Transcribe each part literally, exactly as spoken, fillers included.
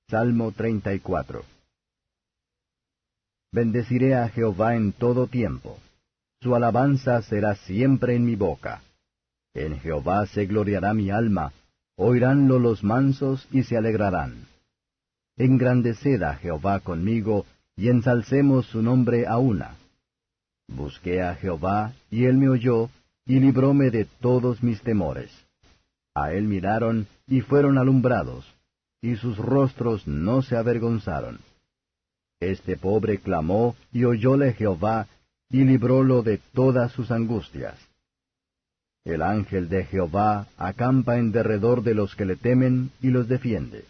Salmo treinta y cuatro. Bendeciré a Jehová en todo tiempo. Su alabanza será siempre en mi boca. En Jehová se gloriará mi alma. Oiránlo los mansos y se alegrarán. Engrandeced a Jehová conmigo, y ensalcemos su nombre a una. Busqué a Jehová, y él me oyó, y libróme de todos mis temores. A él miraron, y fueron alumbrados, y sus rostros no se avergonzaron. Este pobre clamó, y oyóle Jehová, y librólo de todas sus angustias. El ángel de Jehová acampa en derredor de los que le temen, y los defiende.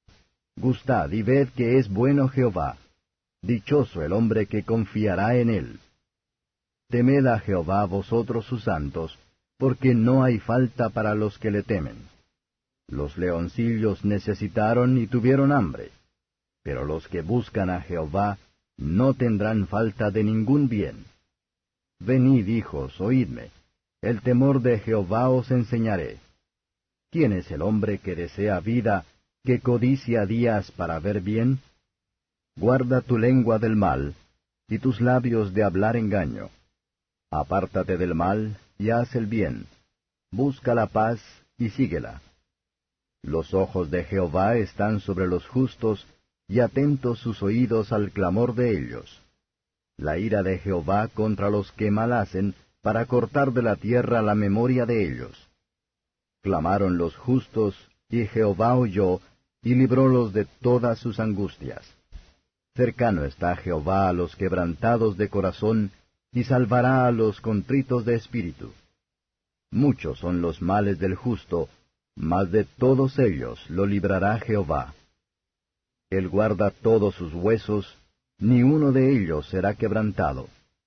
Gustad y ved que es bueno Jehová. Dichoso el hombre que confiará en él. Temed a Jehová vosotros sus santos, porque no hay falta para los que le temen. Los leoncillos necesitaron y tuvieron hambre, pero los que buscan a Jehová no tendrán falta de ningún bien. Venid, hijos, oídme, el temor de Jehová os enseñaré. ¿Quién es el hombre que desea vida, que codicia días para ver bien? Guarda tu lengua del mal, y tus labios de hablar engaño. Apártate del mal, y haz el bien. Busca la paz, y síguela. Los ojos de Jehová están sobre los justos, y atentos sus oídos al clamor de ellos. La ira de Jehová contra los que mal hacen, para cortar de la tierra la memoria de ellos. Clamaron los justos, y Jehová oyó, y librólos de todas sus angustias. Cercano está Jehová a los quebrantados de corazón, y salvará a los contritos de espíritu. Muchos son los males del justo, mas de todos ellos lo librará Jehová. Él guarda todos sus huesos, ni uno de ellos será quebrantado.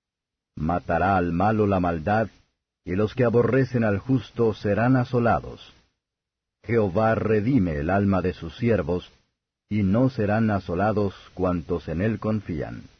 Matará al malo la maldad, y los que aborrecen al justo serán asolados. Jehová redime el alma de sus siervos, y no serán asolados cuantos en él confían.